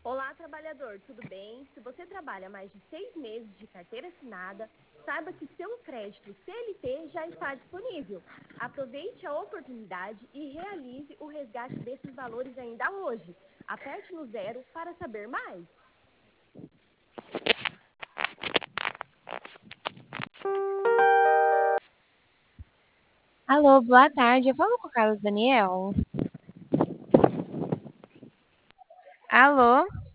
Olá, trabalhador, tudo bem? Se você trabalha mais de 6 meses de carteira assinada, saiba que seu crédito CLT já está disponível. Aproveite a oportunidade e realize o resgate desses valores ainda hoje. Aperte no zero para saber mais. Alô, boa tarde. Eu falo com o Carlos Daniel. Alô?